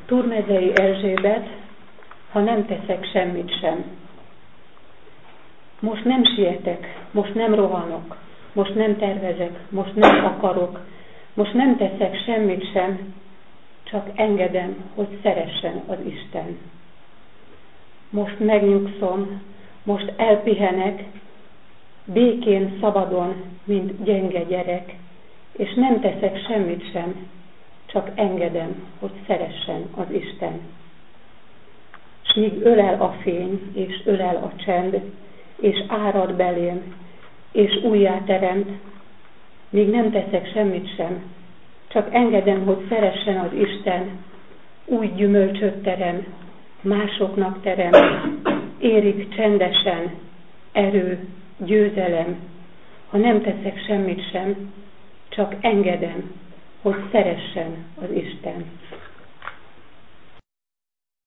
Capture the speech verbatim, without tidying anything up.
Turmezei Erzsébet, ha nem teszek semmit sem. Most nem sietek, most nem rohanok, most nem tervezek, most nem akarok, most nem teszek semmit sem, csak engedem, hogy szeressen az Isten. Most megnyugszom, most elpihenek, békén, szabadon, mint gyenge gyerek, és nem teszek semmit sem, csak engedem, hogy szeressen az Isten. S míg ölel a fény, és ölel a csend, és árad belém, és újjáteremt, míg nem teszek semmit sem, csak engedem, hogy szeressen az Isten, új gyümölcsöt terem, másoknak terem, érik csendesen, erő, győzelem, ha nem teszek semmit sem, csak engedem, hogy szeressen az Isten.